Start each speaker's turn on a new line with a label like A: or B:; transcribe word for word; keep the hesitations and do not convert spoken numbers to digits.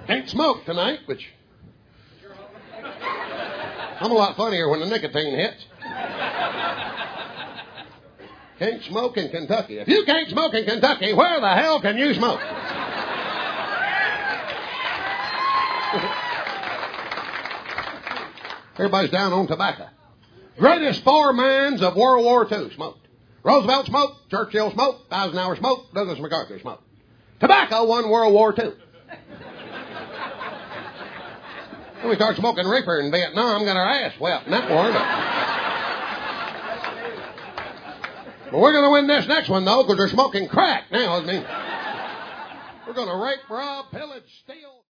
A: Can't smoke tonight, but I'm a lot funnier when the nicotine hits. Can't smoke in Kentucky. If you can't smoke in Kentucky, where the hell can you smoke? Everybody's down on tobacco. Greatest four minds of World War Two smoked. Roosevelt smoked, Churchill smoked, Eisenhower smoked, Douglas MacArthur smoked. Tobacco won World War Two. Then we started smoking reefer in Vietnam, got our ass wet in that war. But we're going to win this next one, though, because they're smoking crack now. I mean, we're going to rape, rob, pillage, steal.